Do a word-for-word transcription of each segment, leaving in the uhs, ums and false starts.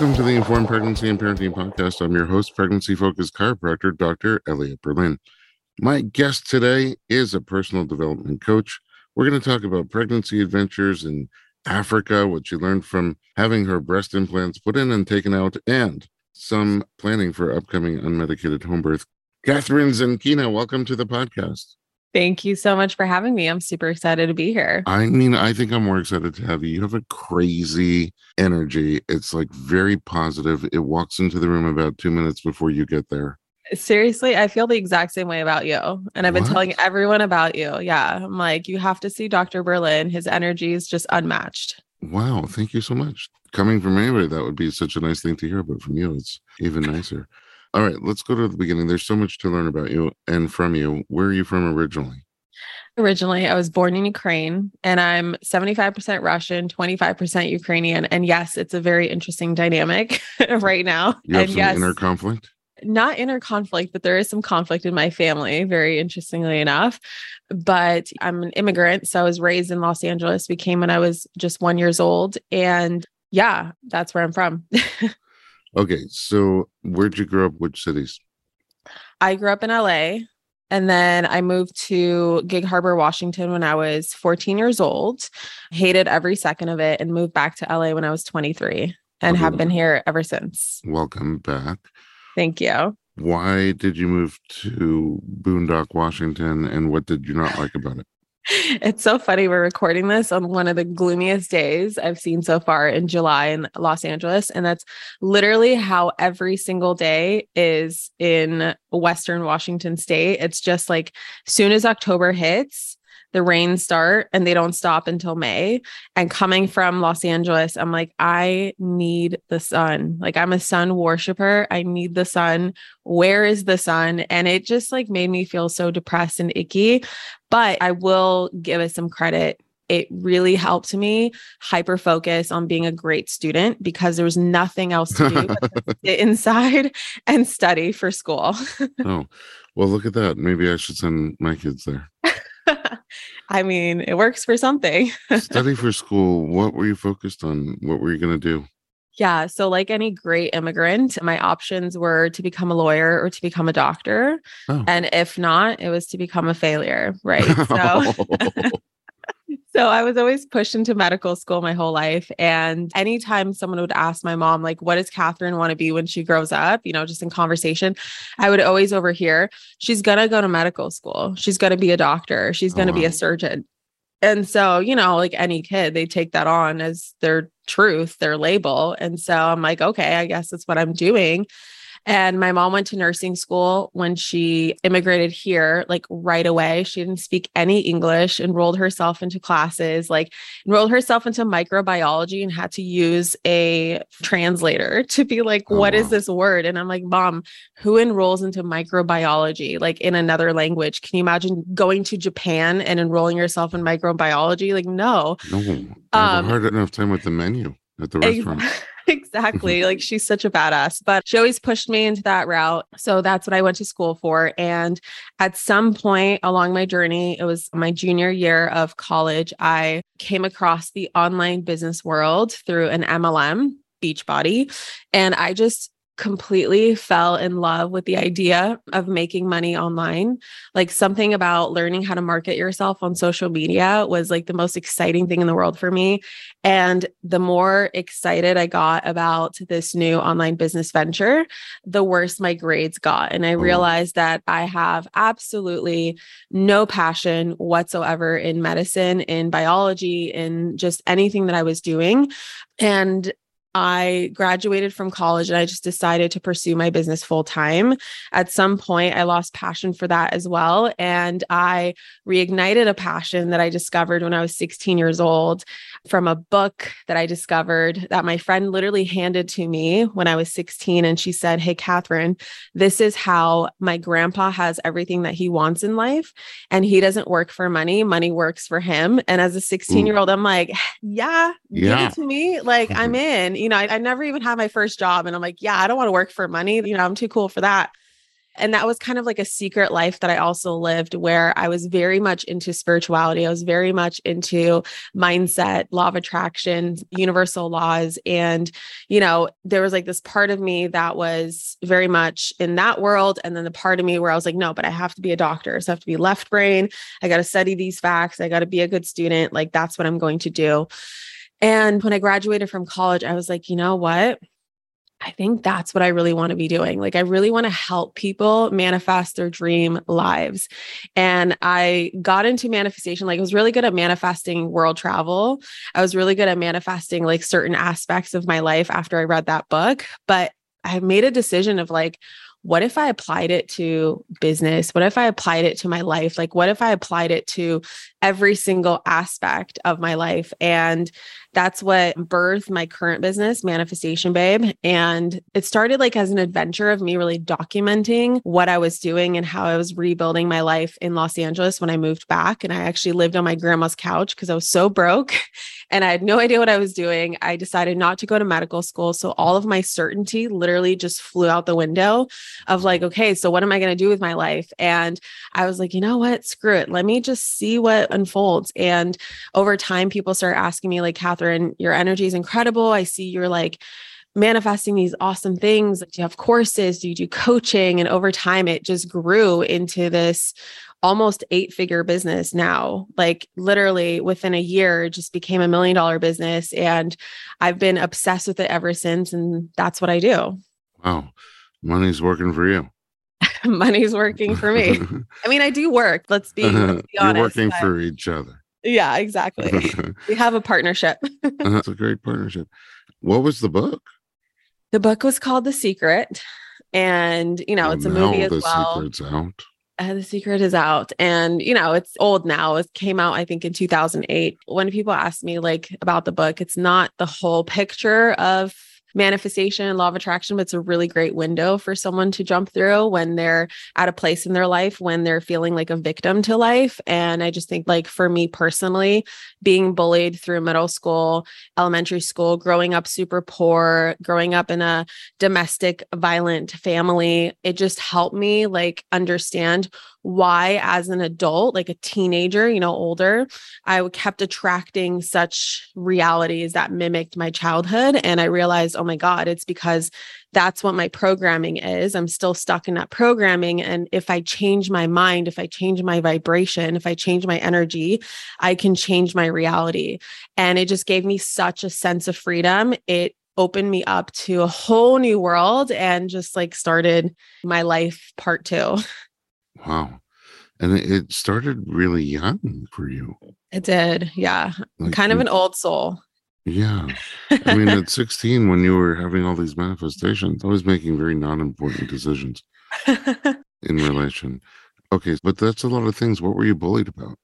Welcome to the Informed Pregnancy and Parenting Podcast. I'm your host, pregnancy-focused chiropractor, Doctor Elliot Berlin. My guest today is a personal development coach. We're going to talk about pregnancy adventures in Africa, what she learned from having her breast implants put in and taken out, and some planning for upcoming unmedicated home birth. Catherine Zenkina, welcome to the podcast. Thank you so much for having me. I'm super excited to be here. I mean, I think I'm more excited to have you. You have a crazy energy. It's like very positive. It walks into the room about two minutes before you get there. Seriously, I feel the exact same way about you. And I've been What? telling everyone about you. Yeah. I'm like, you have to see Doctor Berlin. His energy is just unmatched. Wow. Thank you so much. Coming from anybody, that would be such a nice thing to hear. But from you, it's even nicer. All right, let's go to the beginning. There's so much to learn about you and from you. Where are you from originally? Originally, I was born in Ukraine and I'm seventy-five percent Russian, twenty-five percent Ukrainian. And yes, it's a very interesting dynamic right now. You have and some yes, inner conflict? Not inner conflict, but there is some conflict in my family, very interestingly enough. But I'm an immigrant. So I was raised in Los Angeles, became when I was just one years old. And yeah, that's where I'm from. Okay, so where'd you grow up? Which cities? I grew up in L A and then I moved to Gig Harbor, Washington when I was fourteen years old, hated every second of it and moved back to L A when I was twenty-three and Okay. have been here ever since. Welcome back. Thank you. Why did you move to Boondock, Washington, and what did you not like about it? It's so funny. We're recording this on one of the gloomiest days I've seen so far in July in Los Angeles. And that's literally how every single day is in Western Washington state. It's just like soon as October hits, the rains start and they don't stop until May. And coming from Los Angeles, I'm like, I need the sun. Like I'm a sun worshiper. I need the sun. Where is the sun? And it just like made me feel so depressed and icky. But I will give it some credit. It really helped me hyper focus on being a great student because there was nothing else to do but to sit inside and study for school. Oh, well, look at that. Maybe I should send my kids there. I mean, it works for something. Study for school. What were you focused on? What were you going to do? Yeah. So like any great immigrant, my options were to become a lawyer or to become a doctor. Oh. And if not, it was to become a failure. Right. So So I was always pushed into medical school my whole life. And anytime someone would ask my mom, like, what does Catherine want to be when she grows up? You know, just in conversation, I would always overhear, she's going to go to medical school. She's going to be a doctor. She's going to Oh, wow. be a surgeon. And so, you know, like any kid, they take that on as their truth, their label. And so I'm like, okay, I guess that's what I'm doing. And my mom went to nursing school when she immigrated here, like right away. She didn't speak any English, enrolled herself into classes, like enrolled herself into microbiology and had to use a translator to be like, Oh, what wow. is this word? And I'm like, Mom, who enrolls into microbiology, like in another language? Can you imagine going to Japan and enrolling yourself in microbiology? Like, no. No, I have Um, a hard enough time with the menu at the Ex- restaurant. Exactly. Like she's such a badass, but she always pushed me into that route. So that's what I went to school for. And at some point along my journey, it was my junior year of college, I came across the online business world through an M L M, Beachbody. And I just completely fell in love with the idea of making money online. Like something about learning how to market yourself on social media was like the most exciting thing in the world for me. And the more excited I got about this new online business venture, the worse my grades got. And I realized that I have absolutely no passion whatsoever in medicine, in biology, in just anything that I was doing. And I graduated from college and I just decided to pursue my business full time. At some point, I lost passion for that as well. And I reignited a passion that I discovered when I was sixteen years old from a book that I discovered that my friend literally handed to me when I was sixteen. And she said, "Hey, Catherine, this is how my grandpa has everything that he wants in life. And he doesn't work for money. Money works for him." And as a sixteen year old, I'm like, yeah, give Yeah. it to me. Like I'm in. You know, I, I never even had my first job and I'm like, yeah, I don't want to work for money. You know, I'm too cool for that. And that was kind of like a secret life that I also lived, where I was very much into spirituality. I was very much into mindset, law of attraction, universal laws. And, you know, there was like this part of me that was very much in that world. And then the part of me where I was like, no, but I have to be a doctor. So I have to be left brain. I got to study these facts. I got to be a good student. Like, that's what I'm going to do. And when I graduated from college, I was like, you know what? I think that's what I really want to be doing. Like, I really want to help people manifest their dream lives. And I got into manifestation. Like, I was really good at manifesting world travel. I was really good at manifesting like certain aspects of my life after I read that book. But I made a decision of like, what if I applied it to business? What if I applied it to my life? Like, what if I applied it to every single aspect of my life? And that's what birthed my current business, Manifestation Babe. And it started like as an adventure of me really documenting what I was doing and how I was rebuilding my life in Los Angeles when I moved back. And I actually lived on my grandma's couch because I was so broke and I had no idea what I was doing. I decided not to go to medical school. So all of my certainty literally just flew out the window of like, okay, so what am I going to do with my life? And I was like, you know what? Screw it. Let me just see what unfolds. And over time, people start asking me like, Catherine, your energy is incredible. I see you're like manifesting these awesome things. Like, do you have courses? Do you do coaching? And over time, it just grew into this almost eight figure business now. Like, literally within a year, it just became a million dollar business. And I've been obsessed with it ever since. And that's what I do. Wow. Money's working for you. Money's working for me. I mean, I do work. Let's be, let's be honest. You're working but... for each other. Yeah, exactly. We have a partnership. That's a great partnership. What was the book? The book was called The Secret. And, you know, well, it's a movie as the well. Secret's out. Uh, the Secret is out. And, you know, it's old now. It came out, I think, in two thousand eight. When people ask me like about the book, it's not the whole picture of manifestation and law of attraction, but it's a really great window for someone to jump through when they're at a place in their life, when they're feeling like a victim to life. And I just think like for me personally, being bullied through middle school, elementary school, growing up super poor, growing up in a domestic violent family, it just helped me like understand why as an adult, like a teenager, you know, older, I kept attracting such realities that mimicked my childhood. And I realized, oh my God, it's because that's what my programming is. I'm still stuck in that programming. And if I change my mind, if I change my vibration, if I change my energy, I can change my reality. And it just gave me such a sense of freedom. It opened me up to a whole new world and just like started my life part two. Wow. And it started really young for you. It did. Yeah. Like, kind of an old soul. Yeah. I mean, at sixteen, when you were having all these manifestations, I was making very non-important decisions in relation. Okay. But that's a lot of things. What were you bullied about?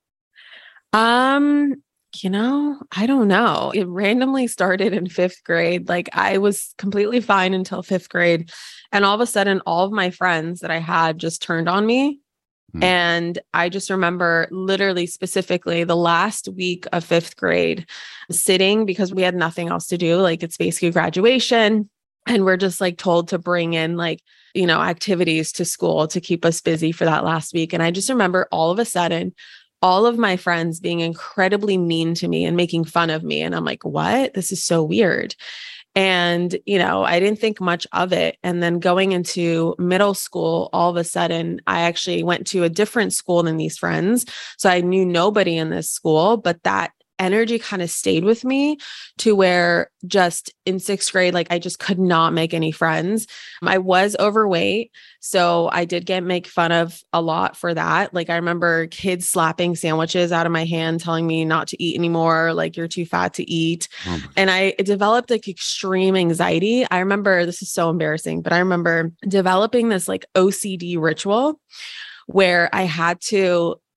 Um, you know, I don't know. It randomly started in fifth grade. Like, I was completely fine until fifth grade. And all of a sudden, all of my friends that I had just turned on me. Mm. And I just remember literally specifically the last week of fifth grade sitting because we had nothing else to do. Like, it's basically graduation. And we're just like told to bring in like, you know, activities to school to keep us busy for that last week. And I just remember all of a sudden, all of my friends being incredibly mean to me and making fun of me. And I'm like, what? This is so weird. And, you know, I didn't think much of it. And then going into middle school, all of a sudden, I actually went to a different school than these friends. So I knew nobody in this school, but that energy kind of stayed with me to where just in sixth grade, like I just could not make any friends. I was overweight. So I did get make fun of a lot for that. Like I remember kids slapping sandwiches out of my hand, telling me not to eat anymore. Like you're too fat to eat. Oh and I developed like extreme anxiety. I remember, this is so embarrassing, but I remember developing this like O C D ritual where I had to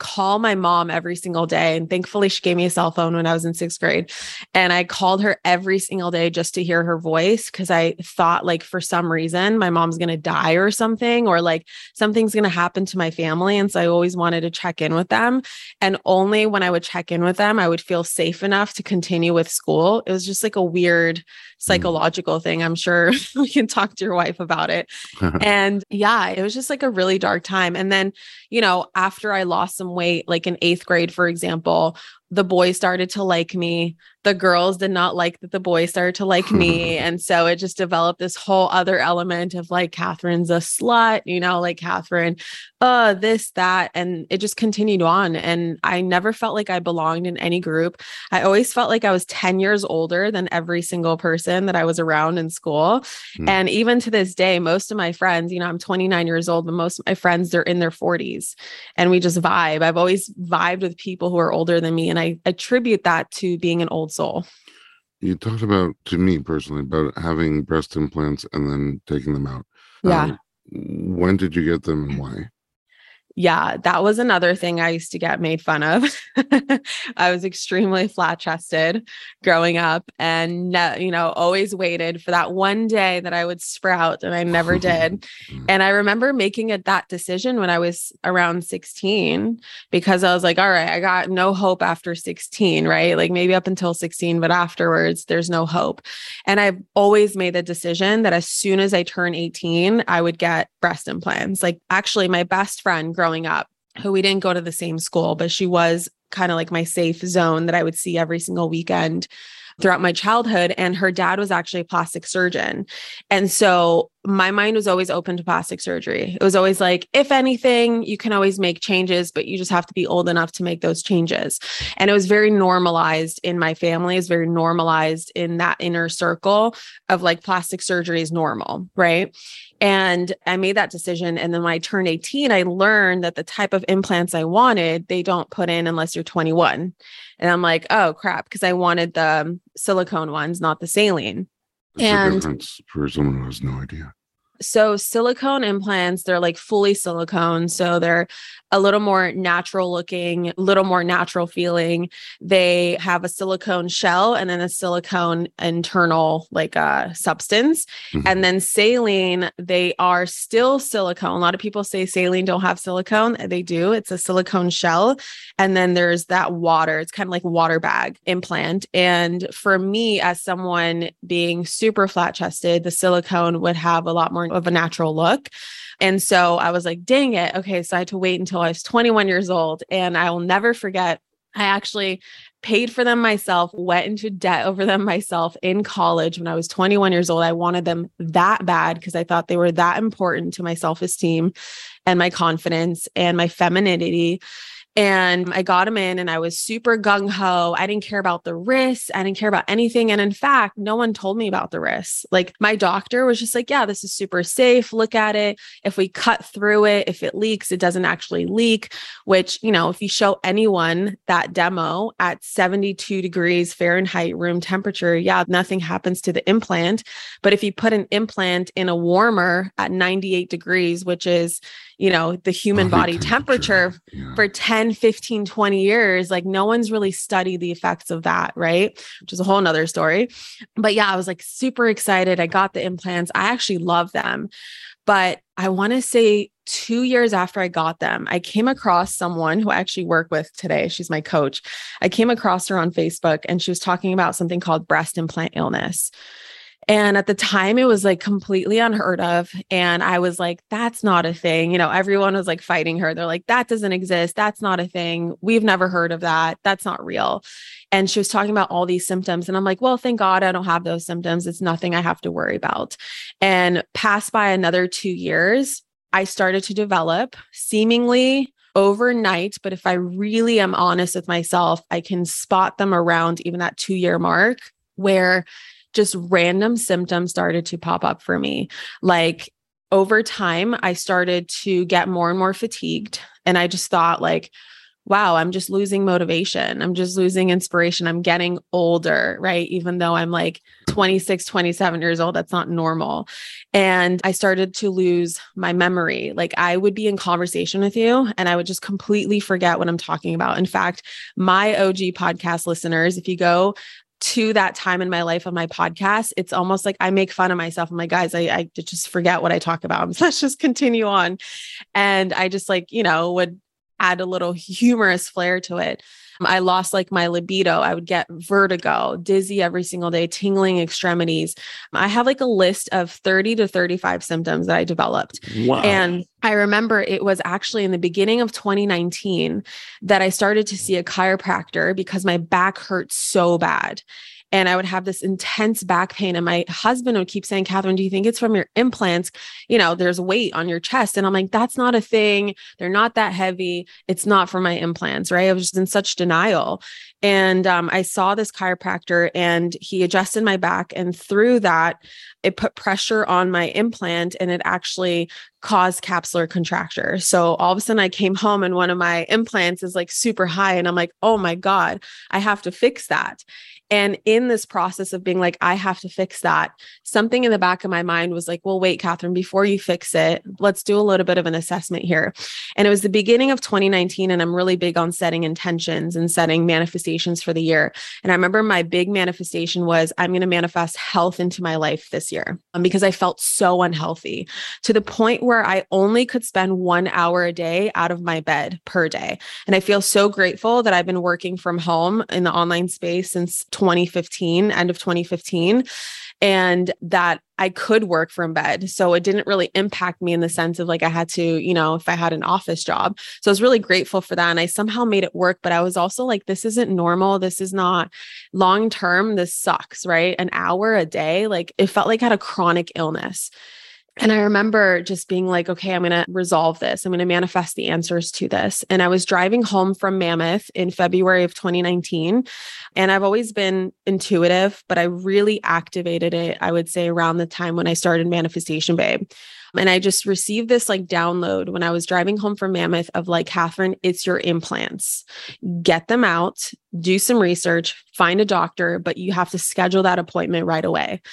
call my mom every single day. And thankfully she gave me a cell phone when I was in sixth grade. And I called her every single day just to hear her voice. Cause I thought like for some reason my mom's going to die or something, or like something's going to happen to my family. And so I always wanted to check in with them. And only when I would check in with them, I would feel safe enough to continue with school. It was just like a weird psychological mm. thing. I'm sure we can talk to your wife about it. And yeah, it was just like a really dark time. And then, you know, after I lost some weight, like in eighth grade, for example, the boys started to like me. The girls did not like that the boys started to like me. And so it just developed this whole other element of like, Catherine's a slut, you know, like Catherine, uh, this, that, and it just continued on. And I never felt like I belonged in any group. I always felt like I was ten years older than every single person that I was around in school. Mm. And even to this day, most of my friends, you know, I'm twenty-nine years old, but most of my friends, they're in their forties and we just vibe. I've always vibed with people who are older than me. And I attribute that to being an old soul. You talked about, to me personally, about having breast implants and then taking them out. Yeah. Uh, when did you get them and why? Yeah, that was another thing I used to get made fun of. I was extremely flat chested growing up and, you know, always waited for that one day that I would sprout, and I never did. And I remember making it that decision when I was around sixteen, because I was like, all right, I got no hope after sixteen, right? Like maybe up until sixteen, but afterwards there's no hope. And I've always made the decision that as soon as I turn eighteen, I would get breast implants. Like actually my best friend growing up, who we didn't go to the same school, but she was kind of like my safe zone that I would see every single weekend throughout my childhood. And her dad was actually a plastic surgeon. And so my mind was always open to plastic surgery. It was always like, if anything, you can always make changes, but you just have to be old enough to make those changes. And it was very normalized in my family. It's very normalized in that inner circle of like plastic surgery is normal, right? And I made that decision. And then when I turned eighteen, I learned that the type of implants I wanted, they don't put in unless you're twenty-one. And I'm like, oh crap, because I wanted the silicone ones, not the saline. What's and the difference for someone who has no idea? So silicone implants, they're like fully silicone. So they're a little more natural looking, a little more natural feeling. They have a silicone shell and then a silicone internal like uh, substance. Mm-hmm. And then saline, they are still silicone. A lot of people say saline don't have silicone. They do. It's a silicone shell. And then there's that water. It's kind of like water bag implant. And for me, as someone being super flat chested, the silicone would have a lot more of a natural look. And so I was like, dang it. Okay. So I had to wait until I was twenty-one years old. And I will never forget, I actually paid for them myself, went into debt over them myself in college when I was twenty-one years old. I wanted them that bad because I thought they were that important to my self-esteem and my confidence and my femininity. And I got them in and I was super gung-ho. I didn't care about the risks. I didn't care about anything. And in fact, no one told me about the risks. Like my doctor was just like, yeah, this is super safe. Look at it. If we cut through it, if it leaks, it doesn't actually leak, which, you know, if you show anyone that demo at seventy-two degrees Fahrenheit room temperature, yeah, nothing happens to the implant. But if you put an implant in a warmer at ninety-eight degrees, which is, you know, the human body, body temperature, temperature yeah. for ten, fifteen, twenty years, like no one's really studied the effects of that, right? Which is a whole nother story. But yeah, I was like super excited. I got the implants. I actually love them. But I want to say two years after I got them, I came across someone who I actually work with today. She's my coach. I came across her on Facebook and she was talking about something called breast implant illness. And at the time it was like completely unheard of. And I was like, that's not a thing. You know, everyone was like fighting her. They're like, that doesn't exist. That's not a thing. We've never heard of that. That's not real. And she was talking about all these symptoms. And I'm like, well, thank God I don't have those symptoms. It's nothing I have to worry about. And passed by another two years, I started to develop seemingly overnight. But if I really am honest with myself, I can spot them around even that two year mark where just random symptoms started to pop up for me. Like over time, I started to get more and more fatigued. And I just thought like, wow, I'm just losing motivation. I'm just losing inspiration. I'm getting older, right? Even though I'm like twenty-six, twenty-seven years old, that's not normal. And I started to lose my memory. Like I would be in conversation with you and I would just completely forget what I'm talking about. In fact, my O G podcast listeners, if you go to that time in my life of my podcast, it's almost like I make fun of myself. I'm like, guys, I, I just forget what I talk about. Let's just continue on. And I just like, you know, would add a little humorous flair to it. I lost like my libido. I would get vertigo, dizzy every single day, tingling extremities. I have like a list of thirty to thirty-five symptoms that I developed. Wow. And I remember it was actually in the beginning of twenty nineteen that I started to see a chiropractor because my back hurt so bad. And I would have this intense back pain. And my husband would keep saying, Catherine, do you think it's from your implants? You know, there's weight on your chest. And I'm like, that's not a thing. They're not that heavy. It's not from my implants, right? I was just in such denial. And um, I saw this chiropractor and he adjusted my back. And through that, it put pressure on my implant and it actually caused capsular contracture. So all of a sudden I came home and one of my implants is like super high. And I'm like, oh my God, I have to fix that. And in this process of being like, I have to fix that, something in the back of my mind was like, well, wait, Catherine, before you fix it, let's do a little bit of an assessment here. And it was the beginning of twenty nineteen. And I'm really big on setting intentions and setting manifestations for the year. And I remember my big manifestation was I'm going to manifest health into my life this year um, because I felt so unhealthy to the point where I only could spend one hour a day out of my bed per day. And I feel so grateful that I've been working from home in the online space since twenty fifteen, end of twenty fifteen, and that I could work from bed. So it didn't really impact me in the sense of like I had to, you know, if I had an office job. So I was really grateful for that. And I somehow made it work, but I was also like, this isn't normal. This is not long term. This sucks, right? An hour a day, like it felt like I had a chronic illness. And I remember just being like, okay, I'm going to resolve this. I'm going to manifest the answers to this. And I was driving home from Mammoth in February of twenty nineteen. And I've always been intuitive, but I really activated it, I would say, around the time when I started Manifestation Babe. And I just received this like download when I was driving home from Mammoth of like, Catherine, it's your implants. Get them out, do some research, find a doctor, but you have to schedule that appointment right away.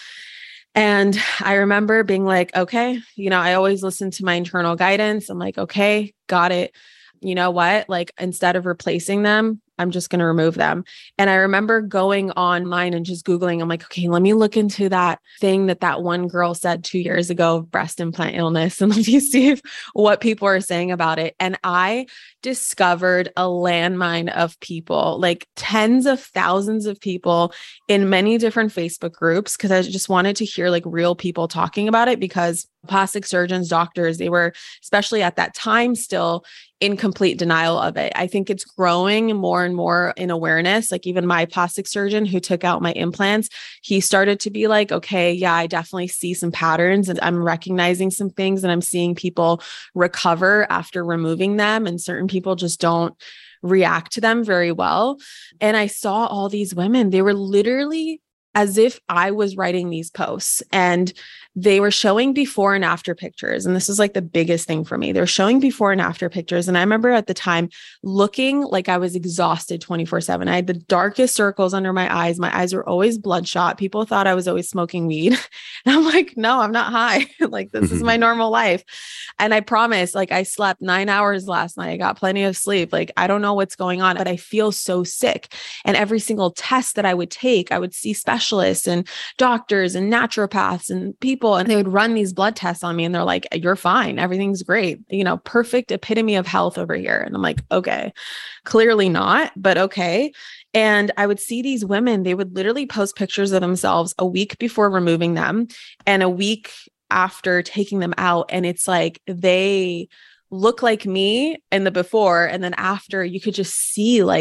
And I remember being like, okay, you know, I always listen to my internal guidance. I'm like, okay, got it. You know what? Like, instead of replacing them, I'm just going to remove them. And I remember going online and just Googling, I'm like, okay, let me look into that thing that that one girl said two years ago, breast implant illness. And let me see if, what people are saying about it. And I discovered a landmine of people, like tens of thousands of people in many different Facebook groups. Cause I just wanted to hear like real people talking about it because plastic surgeons, doctors, they were, especially at that time, still in complete denial of it. I think it's growing more and more in awareness. Like even my plastic surgeon who took out my implants, he started to be like, okay, yeah, I definitely see some patterns and I'm recognizing some things and I'm seeing people recover after removing them. And certain people just don't react to them very well. And I saw all these women, they were literally as if I was writing these posts and they were showing before and after pictures. And this is like the biggest thing for me. They're showing before and after pictures. And I remember at the time looking like I was exhausted twenty-four seven. I had the darkest circles under my eyes. My eyes were always bloodshot. People thought I was always smoking weed. And I'm like, no, I'm not high. Like, this is my normal life. And I promise, like, I slept nine hours last night. I got plenty of sleep. Like, I don't know what's going on, but I feel so sick. And every single test that I would take, I would see specialists and doctors and naturopaths and people, and they would run these blood tests on me. And they're like, you're fine. Everything's great. You know, perfect epitome of health over here. And I'm like, okay, clearly not, but okay. And I would see these women, they would literally post pictures of themselves a week before removing them and a week after taking them out. And it's like, they look like me in the before, and then after you could just see like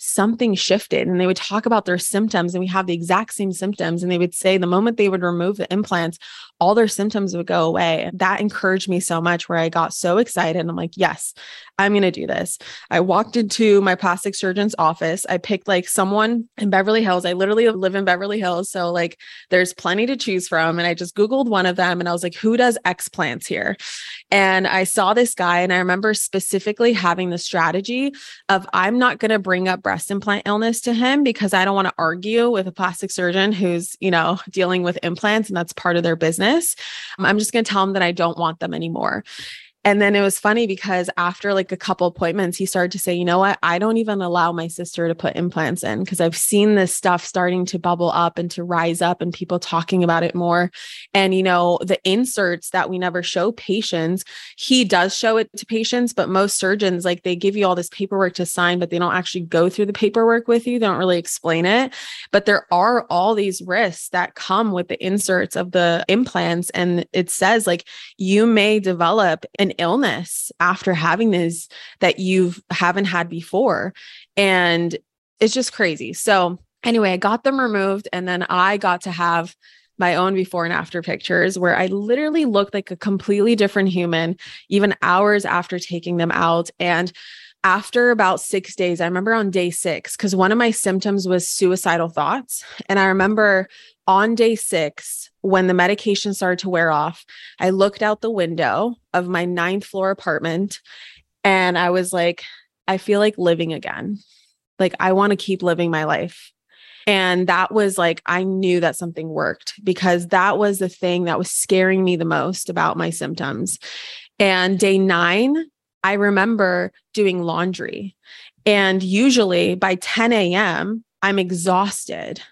something shifted. And they would talk about their symptoms, and we have the exact same symptoms. And they would say the moment they would remove the implants, all their symptoms would go away. That encouraged me so much, where I got so excited. I'm like, yes, I'm going to do this. I walked into my plastic surgeon's office. I picked like someone in Beverly Hills. I literally live in Beverly Hills. So like there's plenty to choose from. And I just Googled one of them and I was like, who does explants here? And I saw this guy, and I remember specifically having the strategy of, I'm not going to bring up breast implant illness to him because I don't want to argue with a plastic surgeon who's, you know, dealing with implants and that's part of their business. I'm just going to tell him that I don't want them anymore. And then it was funny because after like a couple appointments, he started to say, you know what, I don't even allow my sister to put implants in because I've seen this stuff starting to bubble up and to rise up and people talking about it more. And, you know, the inserts that we never show patients, he does show it to patients, but most surgeons, like they give you all this paperwork to sign, but they don't actually go through the paperwork with you. They don't really explain it. But there are all these risks that come with the inserts of the implants. And it says like, you may develop an illness after having this that you haven't had before. And it's just crazy. So anyway, I got them removed, and then I got to have my own before and after pictures where I literally looked like a completely different human, even hours after taking them out. And after about six days, I remember on day six, because one of my symptoms was suicidal thoughts. And I remember on day six, when the medication started to wear off, I looked out the window of my ninth floor apartment and I was like, I feel like living again. Like, I want to keep living my life. And that was like, I knew that something worked because that was the thing that was scaring me the most about my symptoms. And day nine, I remember doing laundry. And usually by ten a.m., I'm exhausted.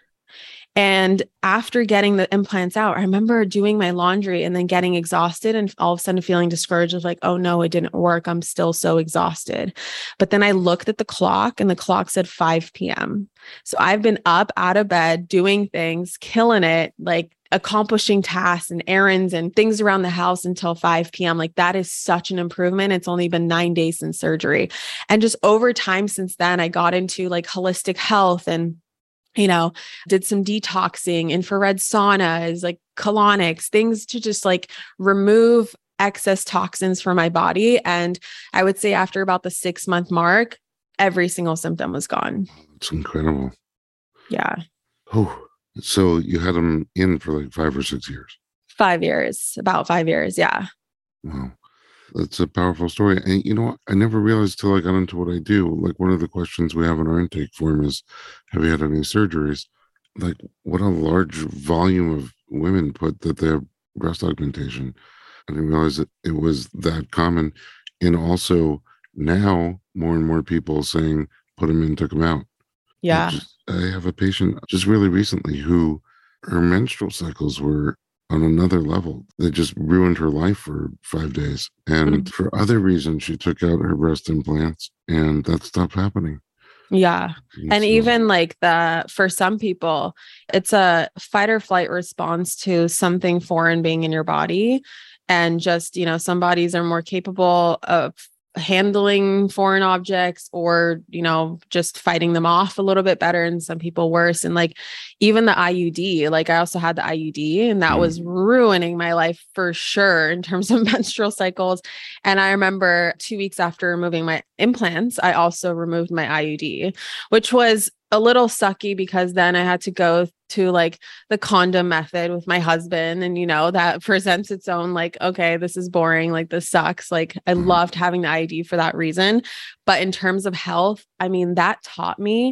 And after getting the implants out, I remember doing my laundry and then getting exhausted and all of a sudden feeling discouraged of like, oh no, it didn't work. I'm still so exhausted. But then I looked at the clock and the clock said five p.m. So I've been up out of bed, doing things, killing it, like accomplishing tasks and errands and things around the house until five p.m. Like that is such an improvement. It's only been nine days since surgery. And just over time since then, I got into like holistic health and you know, did some detoxing, infrared saunas, like colonics, things to just like remove excess toxins from my body. And I would say after about the six month mark, every single symptom was gone. It's incredible. Yeah. Oh, so you had them in for like five or six years? Five years, about five years. Yeah. Wow. That's a powerful story. And you know what? I never realized till I got into what I do. Like one of the questions we have in our intake form is, have you had any surgeries? Like what a large volume of women put that they have breast augmentation. I didn't realize that it was that common. And also now more and more people saying, put them in, took them out. Yeah. Just, I have a patient just really recently who her menstrual cycles were on another level. They just ruined her life for five days. And mm-hmm. for other reasons, she took out her breast implants and that stopped happening. Yeah. And, and so, even like the, for some people, it's a fight or flight response to something foreign being in your body. And just, you know, some bodies are more capable of handling foreign objects or, you know, just fighting them off a little bit better and some people worse. And like even the I U D, like I also had the I U D and that mm. was ruining my life for sure in terms of menstrual cycles. And I remember two weeks after removing my implants, I also removed my I U D, which was a little sucky because then I had to go to like the condom method with my husband. And, you know, that presents its own like, okay, this is boring. Like this sucks. Like I loved having the I U D for that reason. But in terms of health, I mean, that taught me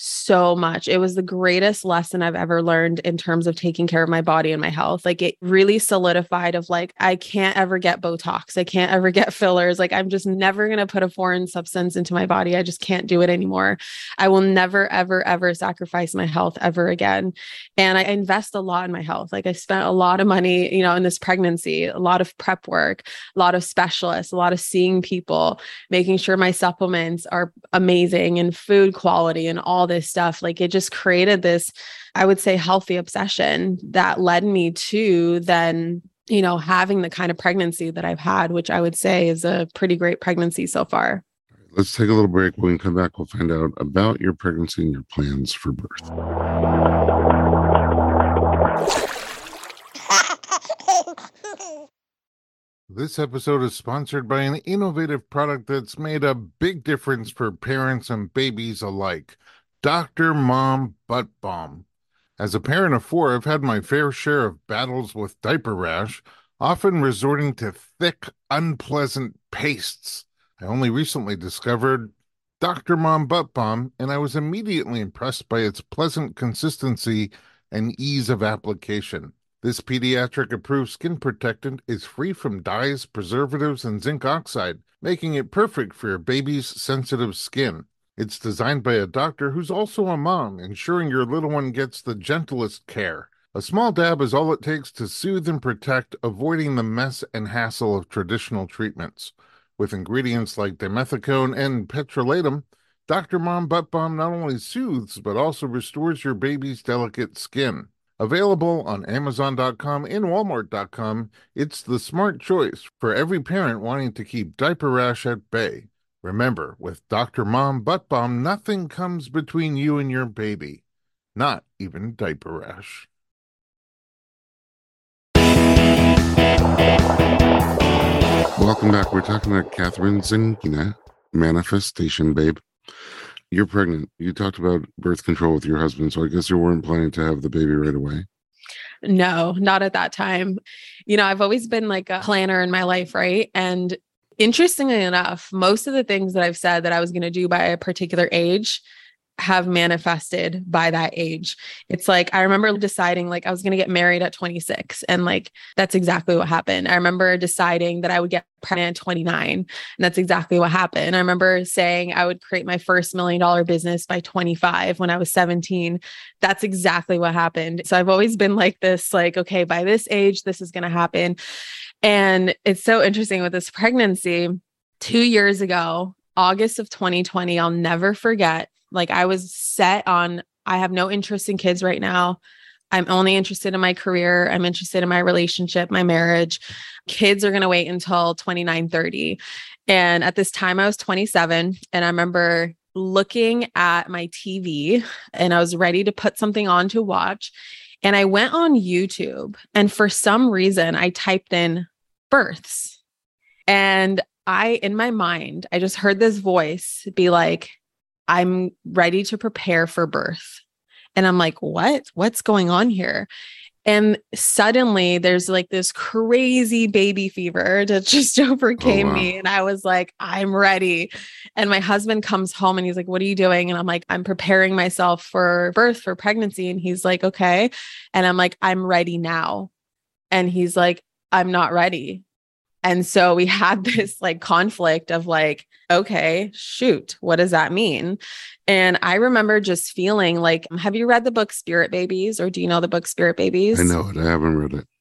so much. It was the greatest lesson I've ever learned in terms of taking care of my body and my health. Like it really solidified of like, I can't ever get Botox. I can't ever get fillers. Like I'm just never going to put a foreign substance into my body. I just can't do it anymore. I will never, ever, ever sacrifice my health ever again. And I invest a lot in my health. Like I spent a lot of money, you know, in this pregnancy, a lot of prep work, a lot of specialists, a lot of seeing people, making sure my supplements are amazing and food quality and all this stuff. Like it just created this, I would say, healthy obsession that led me to then, you know, having the kind of pregnancy that I've had, which I would say is a pretty great pregnancy so far. Let's take a little break. When we come back, we'll find out about your pregnancy and your plans for birth. This episode is sponsored by an innovative product that's made a big difference for parents and babies alike. Doctor Mom Butt Balm. As a parent of four, I've had my fair share of battles with diaper rash, often resorting to thick, unpleasant pastes. I only recently discovered Doctor Mom Butt Balm, and I was immediately impressed by its pleasant consistency and ease of application. This pediatric-approved skin protectant is free from dyes, preservatives, and zinc oxide, making it perfect for your baby's sensitive skin. It's designed by a doctor who's also a mom, ensuring your little one gets the gentlest care. A small dab is all it takes to soothe and protect, avoiding the mess and hassle of traditional treatments. With ingredients like dimethicone and petrolatum, Doctor Mom Butt Balm not only soothes, but also restores your baby's delicate skin. Available on Amazon dot com and Walmart dot com, it's the smart choice for every parent wanting to keep diaper rash at bay. Remember, with Doctor Mom Butt Balm, nothing comes between you and your baby. Not even diaper rash. Welcome back. We're talking about Catherine Zingina, Manifestation Babe. You're pregnant. You talked about birth control with your husband, so I guess you weren't planning to have the baby right away. No, not at that time. You know, I've always been like a planner in my life, right? And interestingly enough, most of the things that I've said that I was going to do by a particular age have manifested by that age. It's like, I remember deciding like I was going to get married at twenty-six, and like, that's exactly what happened. I remember deciding that I would get pregnant at twenty-nine, and that's exactly what happened. I remember saying I would create my first million dollar business by twenty-five when I was seventeen. That's exactly what happened. So I've always been like this, like, okay, by this age, this is going to happen. And it's so interesting with this pregnancy. Two years ago, August of twenty twenty, I'll never forget. Like I was set on, I have no interest in kids right now. I'm only interested in my career. I'm interested in my relationship, my marriage. Kids are going to wait until twenty-nine, thirty. And at this time I was twenty-seven, and I remember looking at my T V and I was ready to put something on to watch. And I went on YouTube, and for some reason I typed in births, and I, in my mind, I just heard this voice be like, I'm ready to prepare for birth. And I'm like, what? What's going on here? And suddenly there's like this crazy baby fever that just overcame oh, wow. me. And I was like, I'm ready. And my husband comes home and he's like, what are you doing? And I'm like, I'm preparing myself for birth, for pregnancy. And he's like, okay. And I'm like, I'm ready now. And he's like, I'm not ready. And so we had this like conflict of like, okay, shoot, what does that mean? And I remember just feeling like, have you read the book Spirit Babies, or do you know the book Spirit Babies? I know it. I haven't read it.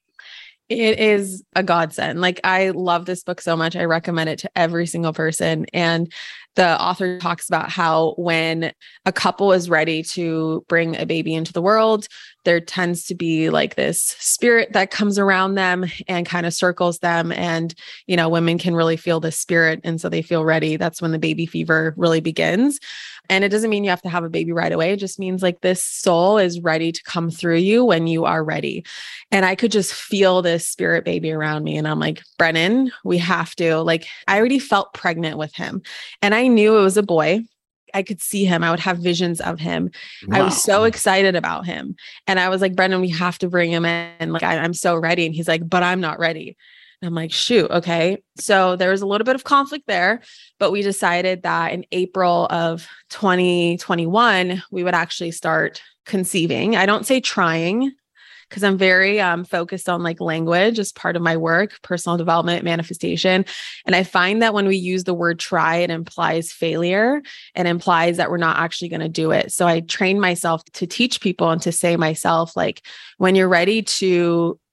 It is a godsend. Like I love this book so much. I recommend it to every single person. And the author talks about how when a couple is ready to bring a baby into the world, there tends to be like this spirit that comes around them and kind of circles them. And, you know, women can really feel the spirit. And so they feel ready. That's when the baby fever really begins. And it doesn't mean you have to have a baby right away. It just means like this soul is ready to come through you when you are ready. And I could just feel this spirit baby around me. And I'm like, Brennan, we have to, like, I already felt pregnant with him. And I knew it was a boy. I could see him. I would have visions of him. Wow. I was so excited about him. And I was like, Brendan, we have to bring him in. Like, I, I'm so ready. And he's like, but I'm not ready. And I'm like, shoot. Okay. So there was a little bit of conflict there, but we decided that in April of twenty twenty-one, we would actually start conceiving. I don't say trying, because I'm very um, focused on like language as part of my work, personal development, manifestation. And I find that when we use the word try, it implies failure and implies that we're not actually going to do it. So I train myself to teach people and to say myself, like, when you're ready to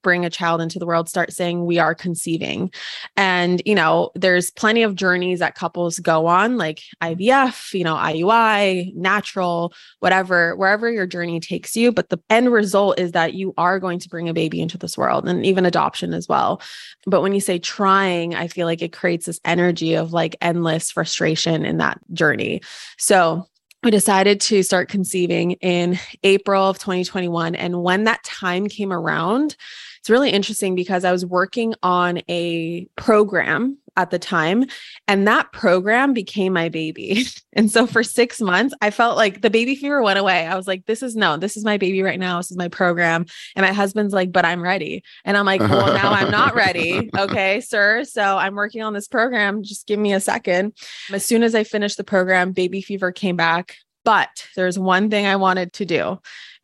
bring a child into the world, start saying we are conceiving. And, you know, there's plenty of journeys that couples go on, like I V F, you know, I U I, natural, whatever, wherever your journey takes you. But the end result is that you are going to bring a baby into this world, and even adoption as well. But when you say trying, I feel like it creates this energy of like endless frustration in that journey. So we decided to start conceiving in April of twenty twenty-one. And when that time came around, it's really interesting because I was working on a program at the time, and that program became my baby. And so for six months, I felt like the baby fever went away. I was like, this is no, this is my baby right now. This is my program. And my husband's like, but I'm ready. And I'm like, well, now I'm not ready. Okay, sir. So I'm working on this program. Just give me a second. As soon as I finished the program, baby fever came back. But there's one thing I wanted to do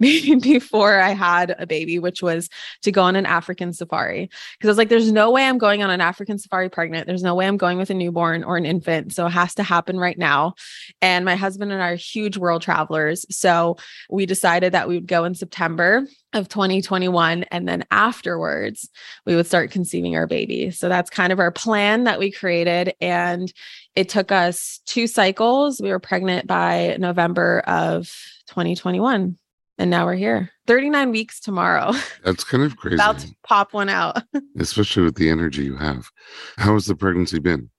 before I had a baby, which was to go on an African safari. Because I was like, there's no way I'm going on an African safari pregnant. There's no way I'm going with a newborn or an infant. So it has to happen right now. And my husband and I are huge world travelers. So we decided that we would go in September of twenty twenty-one. And then afterwards, we would start conceiving our baby. So that's kind of our plan that we created. And it took us two cycles. We were pregnant by November of twenty twenty-one. And now we're here. thirty-nine weeks tomorrow. That's kind of crazy. About to pop one out. Especially with the energy you have. How has the pregnancy been?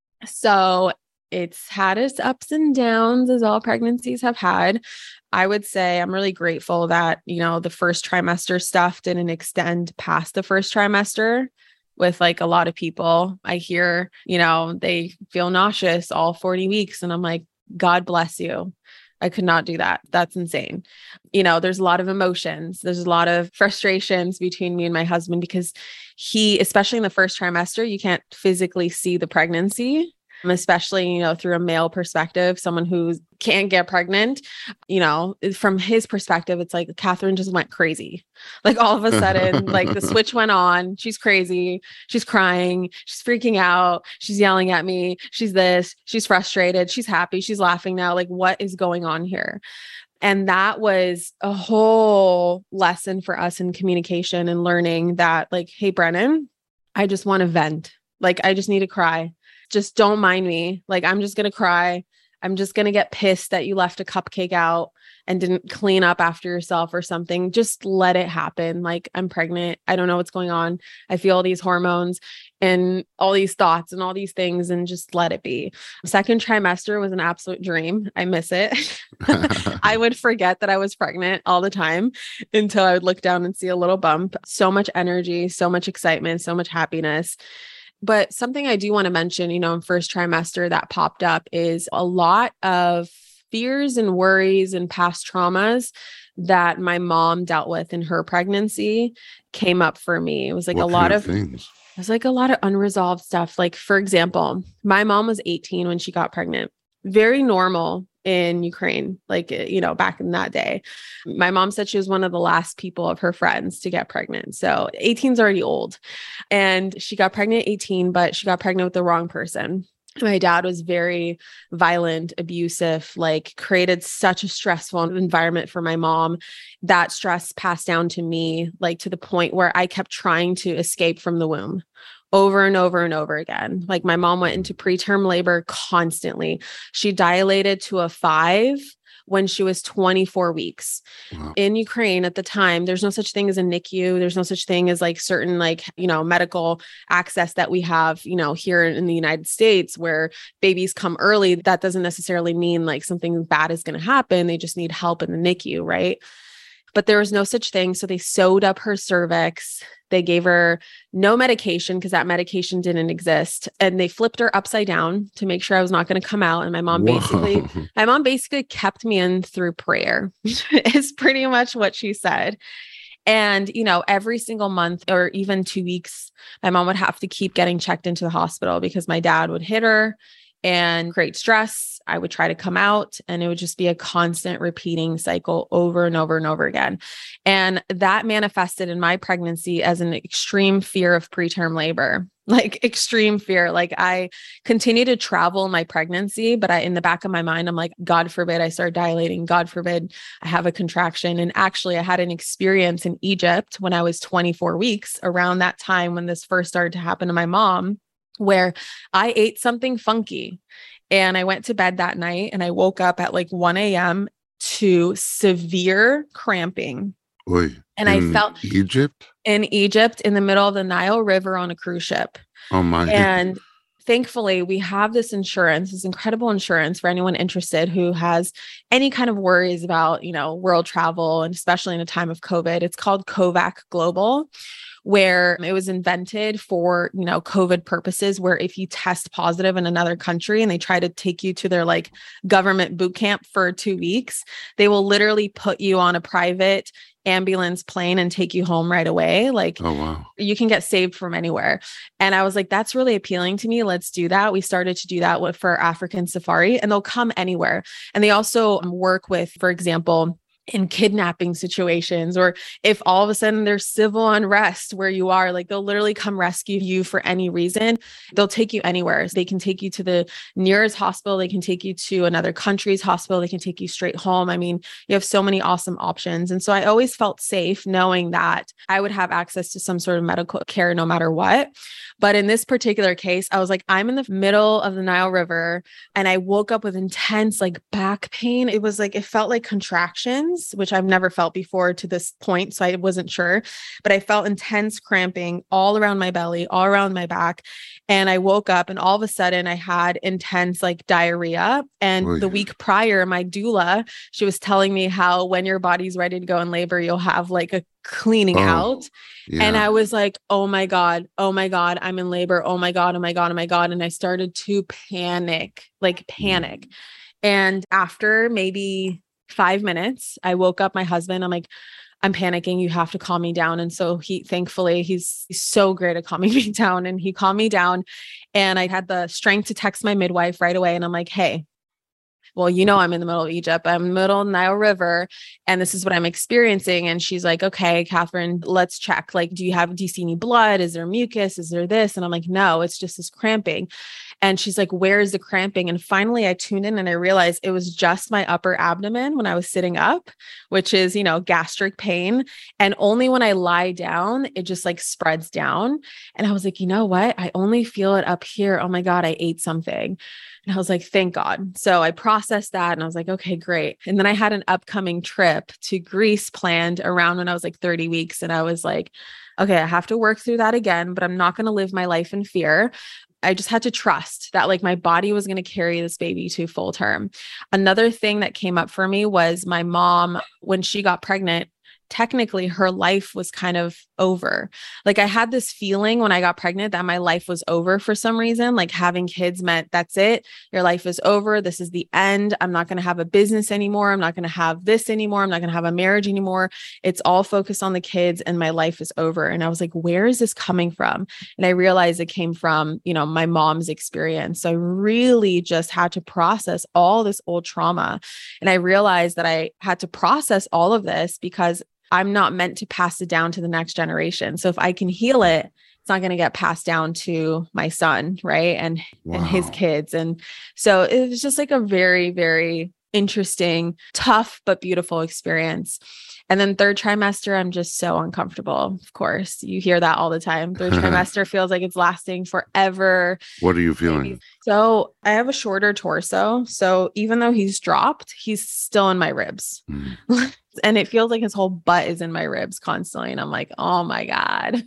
So it's had its ups and downs, as all pregnancies have had. I would say I'm really grateful that, you know, the first trimester stuff didn't extend past the first trimester. With like a lot of people, I hear, you know, they feel nauseous all forty weeks. And I'm like, God bless you. I could not do that. That's insane. You know, there's a lot of emotions. There's a lot of frustrations between me and my husband because he, especially in the first trimester, you can't physically see the pregnancy. Especially, you know, through a male perspective, someone who can't get pregnant, you know, from his perspective, it's like Catherine just went crazy. Like all of a sudden, like the switch went on. She's crazy. She's crying. She's freaking out. She's yelling at me. She's this. She's frustrated. She's happy. She's laughing now. Like, what is going on here? And that was a whole lesson for us in communication and learning that, like, hey, Brennan, I just want to vent. Like, I just need to cry. Just don't mind me. Like, I'm just going to cry. I'm just going to get pissed that you left a cupcake out and didn't clean up after yourself or something. Just let it happen. Like, I'm pregnant. I don't know what's going on. I feel all these hormones and all these thoughts and all these things, and just let it be. Second trimester was an absolute dream. I miss it. I would forget that I was pregnant all the time until I would look down and see a little bump. So much energy, so much excitement, so much happiness. But something I do want to mention, you know, in first trimester that popped up is a lot of fears and worries and past traumas that my mom dealt with in her pregnancy came up for me. It was like What a lot kind of, of things. it was like a lot of unresolved stuff. Like, for example, my mom was eighteen when she got pregnant. Very normal in Ukraine, like, you know, back in that day. My mom said she was one of the last people of her friends to get pregnant. So eighteen is already old. And she got pregnant at eighteen, but she got pregnant with the wrong person. My dad was very violent, abusive, like created such a stressful environment for my mom. That stress passed down to me, like to the point where I kept trying to escape from the womb over and over and over again. Like, my mom went into preterm labor constantly. She dilated to a five when she was twenty-four weeks. Wow. In Ukraine at the time, there's no such thing as a N I C U. There's no such thing as like certain, like, you know, medical access that we have, you know, here in the United States where babies come early. That doesn't necessarily mean like something bad is going to happen. They just need help in the N I C U, right? But there was no such thing. So they sewed up her cervix. They gave her no medication because that medication didn't exist. And they flipped her upside down to make sure I was not going to come out. And my mom Whoa. basically, my mom basically kept me in through prayer is pretty much what she said. And, you know, every single month or even two weeks, my mom would have to keep getting checked into the hospital because my dad would hit her. and create stress. I would try to come out, and it would just be a constant repeating cycle over and over and over again. And that manifested in my pregnancy as an extreme fear of preterm labor. Like extreme fear. Like I continue to travel in my pregnancy, but I, in the back of my mind, I'm like, God forbid I start dilating. God forbid I have a contraction. And actually I had an experience in Egypt when I was twenty-four weeks, around that time when this first started to happen to my mom, where I ate something funky and I went to bed that night and I woke up at like one a.m. to severe cramping. Oy, and I in felt Egypt? in Egypt in the middle of the Nile River on a cruise ship. Oh my. And thankfully, we have this insurance, this incredible insurance for anyone interested who has any kind of worries about, you know, world travel, and especially in a time of COVID. It's called Kovac Global, where it was invented for, you know, COVID purposes, where if you test positive in another country and they try to take you to their like government boot camp for two weeks, they will literally put you on a private ambulance plane and take you home right away. Like, oh, wow. You can get saved from anywhere. And I was like, that's really appealing to me. Let's do that. We started to do that with, for African Safari, and they'll come anywhere. And they also work with, for example, in kidnapping situations, or if all of a sudden there's civil unrest where you are, like they'll literally come rescue you for any reason. They'll take you anywhere. So they can take you to the nearest hospital. They can take you to another country's hospital. They can take you straight home. I mean, you have so many awesome options. And so I always felt safe knowing that I would have access to some sort of medical care no matter what. But in this particular case, I was like, I'm in the middle of the Nile River and I woke up with intense like back pain. It was like, it felt like contractions, which I've never felt before to this point. So I wasn't sure, but I felt intense cramping all around my belly, all around my back. And I woke up and all of a sudden I had intense like diarrhea. And Oy. the week prior, my doula, she was telling me how when your body's ready to go in labor, you'll have like a cleaning Oh, out. yeah. And I was like, oh my God, oh my God, I'm in labor. Oh my God, oh my God, oh my God. And I started to panic, like panic. Mm. And after maybe five minutes, I woke up my husband. I'm like, I'm panicking. You have to calm me down. And so he, thankfully, he's, he's so great at calming me down. And he calmed me down. And I had the strength to text my midwife right away. And I'm like, hey, well, you know, I'm in the middle of Egypt. I'm in the middle of the Nile River, and this is what I'm experiencing. And she's like, okay, Catherine, let's check. Like, do you have, do you see any blood? Is there mucus? Is there this? And I'm like, no, it's just this cramping. And she's like, where is the cramping? And finally I tuned in and I realized it was just my upper abdomen when I was sitting up, which is, you know, gastric pain. And only when I lie down, it just like spreads down. And I was like, you know what? I only feel it up here. Oh my God, I ate something. And I was like, thank God. So I processed that and I was like, okay, great. And then I had an upcoming trip to Greece planned around when I was like thirty weeks. And I was like, okay, I have to work through that again, but I'm not going to live my life in fear. I just had to trust that like my body was going to carry this baby to full term. Another thing that came up for me was my mom, when she got pregnant, technically her life was kind of over. Like I had this feeling when I got pregnant that my life was over for some reason. Like having kids meant that's it. Your life is over. This is the end. I'm not going to have a business anymore. I'm not going to have this anymore. I'm not going to have a marriage anymore. It's all focused on the kids and my life is over. And I was like, where is this coming from? And I realized it came from, you know, my mom's experience. So I really just had to process all this old trauma. And I realized that I had to process all of this because I'm not meant to pass it down to the next generation. So if I can heal it, it's not going to get passed down to my son, right? And, wow. and his kids. And so it was just like a very, very interesting, tough, but beautiful experience. And then third trimester, I'm just so uncomfortable. Of course, you hear that all the time. Third trimester feels like it's lasting forever. What are you feeling? So I have a shorter torso. So even though he's dropped, he's still in my ribs. Mm. And it feels like his whole butt is in my ribs constantly. And I'm like, oh my God.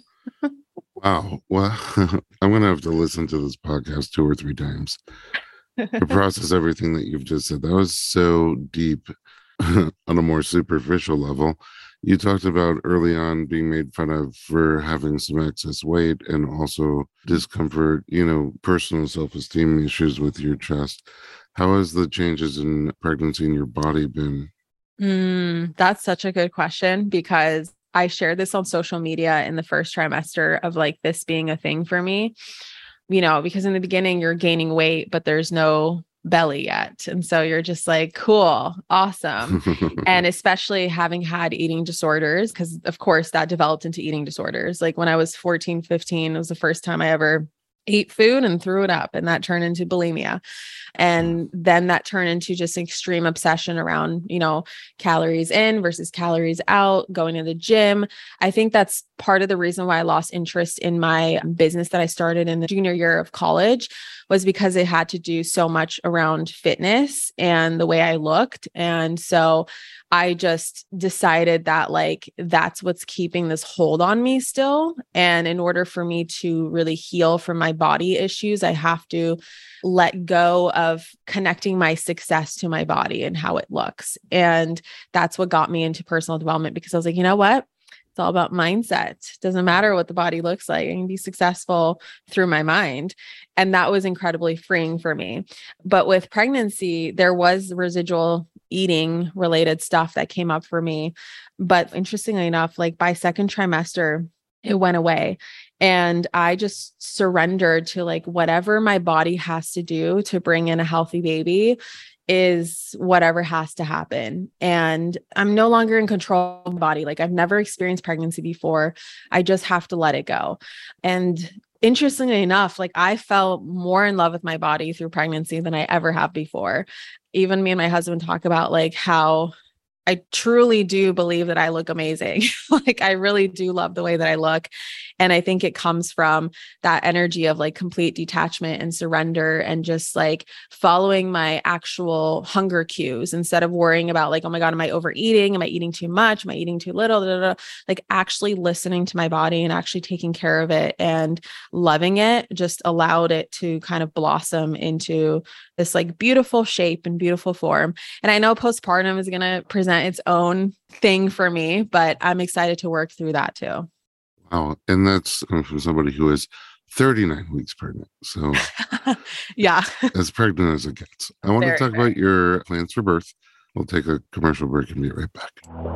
Wow. Well, I'm going to have to listen to this podcast two or three times to process everything that you've just said. That was so deep on a more superficial level. You talked about early on being made fun of for having some excess weight and also discomfort, you know, personal self-esteem issues with your chest. How has the changes in pregnancy in your body been? Mm, that's such a good question because I shared this on social media in the first trimester of like this being a thing for me. you know, because in the beginning you're gaining weight, but there's no belly yet. And so you're just like, cool, awesome. And especially having had eating disorders, because of course that developed into eating disorders. Like when I was fourteen, fifteen, it was the first time I ever ate food and threw it up, and that turned into bulimia. And then that turned into just extreme obsession around, you know, calories in versus calories out, going to the gym. I think that's part of the reason why I lost interest in my business that I started in the junior year of college, was because it had to do so much around fitness and the way I looked. And so I just decided that like, that's what's keeping this hold on me still. And in order for me to really heal from my body issues, I have to let go of connecting my success to my body and how it looks. And that's what got me into personal development, because I was like, you know what? It's all about mindset. It doesn't matter what the body looks like. I can be successful through my mind. And that was incredibly freeing for me. But with pregnancy, there was residual eating related stuff that came up for me. But interestingly enough, like by second trimester, it went away. And I just surrendered to like whatever my body has to do to bring in a healthy baby is whatever has to happen. And I'm no longer in control of my body. Like I've never experienced pregnancy before. I just have to let it go. And interestingly enough, like I fell more in love with my body through pregnancy than I ever have before. Even me and my husband talk about like how I truly do believe that I look amazing. Like I really do love the way that I look. And I think it comes from that energy of like complete detachment and surrender and just like following my actual hunger cues instead of worrying about like, oh my God, am I overeating? Am I eating too much? Am I eating too little? Da, da, da. Like actually listening to my body and actually taking care of it and loving it just allowed it to kind of blossom into this like beautiful shape and beautiful form. And I know postpartum is going to present its own thing for me, but I'm excited to work through that too. Wow. And that's uh, from somebody who is thirty-nine weeks pregnant. So yeah, as pregnant as it gets. I want Very to talk very. about your plans for birth. We'll take a commercial break and be right back.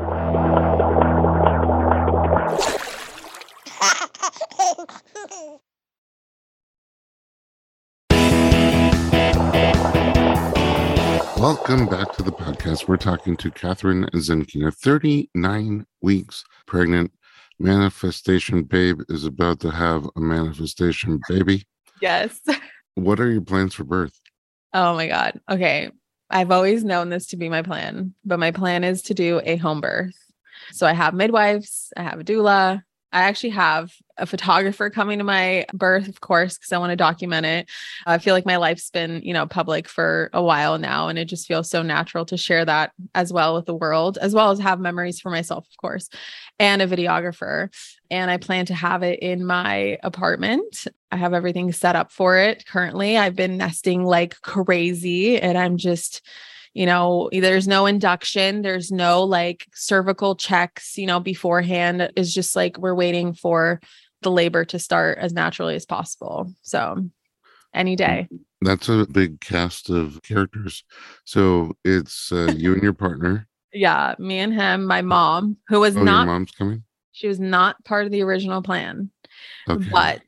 Welcome back to the podcast. We're talking to Catherine Zenkina, thirty-nine weeks pregnant. Manifestation babe is about to have a manifestation baby. Yes. What are your plans for birth? Oh my God. Okay. I've always known this to be my plan, but my plan is to do a home birth. So I have midwives, I have a doula. I actually have a photographer coming to my birth, of course, because I want to document it. I feel like my life's been, you know, public for a while now, and it just feels so natural to share that as well with the world, as well as have memories for myself, of course, and a videographer. And I plan to have it in my apartment. I have everything set up for it currently. I've been nesting like crazy, and I'm just you know, there's no induction, there's no like cervical checks, you know, beforehand. It's just like we're waiting for the labor to start as naturally as possible. So any day. That's a big cast of characters. So it's uh, you and your partner. Yeah, me and him, my mom, who was Oh, not, your mom's coming? she was not part of the original plan, Okay. but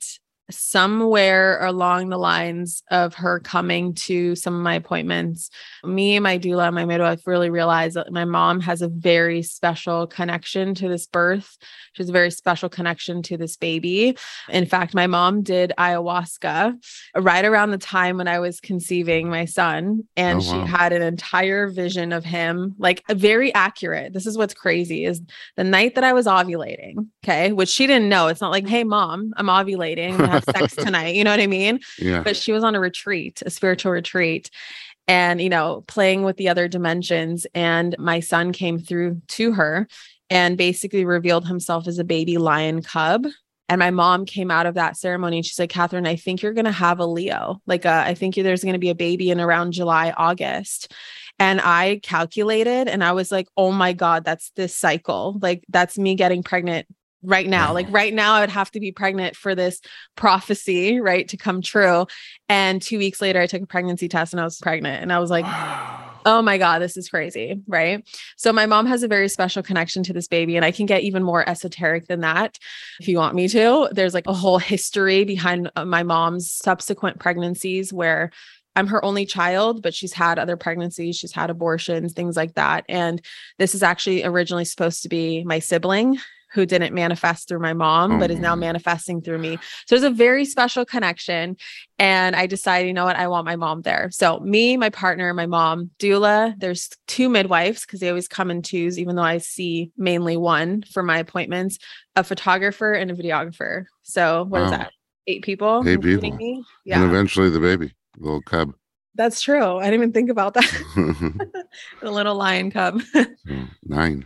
somewhere along the lines of her coming to some of my appointments, me and my doula, my midwife really realized that my mom has a very special connection to this birth. She has a very special connection to this baby. In fact, my mom did ayahuasca right around the time when I was conceiving my son. And Oh, she wow. had an entire vision of him, like very accurate. This is what's crazy is the night that I was ovulating. Okay. Which she didn't know. It's not like, hey, mom, I'm ovulating. I'm gonna have sex tonight. You know what I mean? Yeah. But she was on a retreat, a spiritual retreat, and, you know, playing with the other dimensions. And my son came through to her and basically revealed himself as a baby lion cub. And my mom came out of that ceremony and she's like, Catherine, I think you're going to have a Leo. Like, uh, I think there's going to be a baby in around July, August. And I calculated and I was like, oh my God, that's this cycle. Like, that's me getting pregnant right now. Wow. Like right now I would have to be pregnant for this prophecy, right, to come true. And two weeks later, I took a pregnancy test and I was pregnant. And I was like, Wow. Oh my God, this is crazy, right? So my mom has a very special connection to this baby, and I can get even more esoteric than that if you want me to. There's like a whole history behind uh, my mom's subsequent pregnancies where I'm her only child, but she's had other pregnancies, she's had abortions, things like that. And this is actually originally supposed to be my sibling who didn't manifest through my mom, Oh, but is now manifesting through me. So there's a very special connection. And I decided, you know what, I want my mom there. So me, my partner, my mom, doula, there's two midwives because they always come in twos, even though I see mainly one for my appointments, a photographer and a videographer. So what is wow. that? Eight people, Eight including people. me? And Yeah, eventually the baby, the little cub. that's true. I didn't even think about that. The little lion cub. So, nine.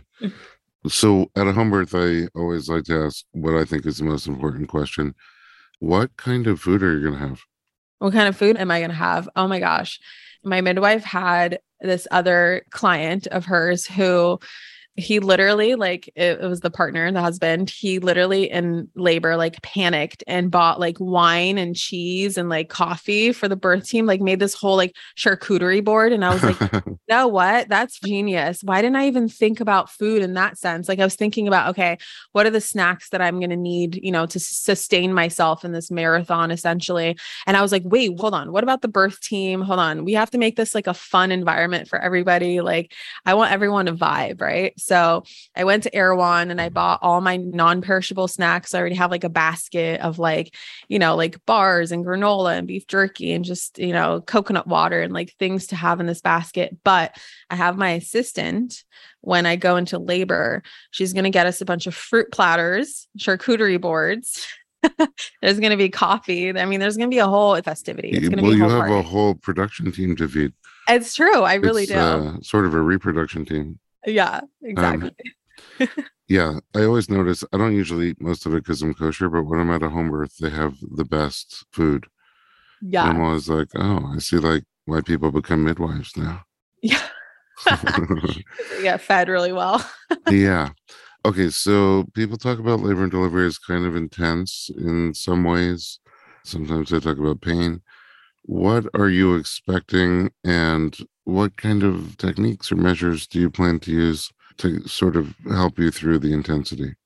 So at a home birth, I always like to ask what I think is the most important question. What kind of food are you going to have? What kind of food am I going to have? Oh my gosh. My midwife had this other client of hers who he literally, like, it, it was the partner, the husband, he literally in labor, like panicked and bought like wine and cheese and like coffee for the birth team, like made this whole like charcuterie board. And I was like, you know what? That's genius. Why didn't I even think about food in that sense? Like I was thinking about, okay, what are the snacks that I'm going to need, you know, to sustain myself in this marathon essentially. And I was like, wait, hold on. What about the birth team? Hold on. We have to make this like a fun environment for everybody. Like I want everyone to vibe, right? So I went to Erewhon and I bought all my non-perishable snacks. I already have like a basket of like, you know, like bars and granola and beef jerky and just, you know, coconut water and like things to have in this basket. But I have my assistant when I go into labor, she's going to get us a bunch of fruit platters, charcuterie boards. There's going to be coffee. I mean, there's going to be a whole festivity. It's going to Well, be a you whole have party. a whole production team to feed. It's true. I really It's, do. Uh, sort of a reproduction team. Yeah, exactly. Um, yeah, I always notice, I don't usually eat most of it because I'm kosher, but when I'm at a home birth, they have the best food. Yeah. And I'm always like, oh, I see like why people become midwives now. Yeah. They get fed really well. Yeah. Okay, so people talk about labor and delivery as kind of intense in some ways. Sometimes they talk about pain. What are you expecting, and what kind of techniques or measures do you plan to use to sort of help you through the intensity?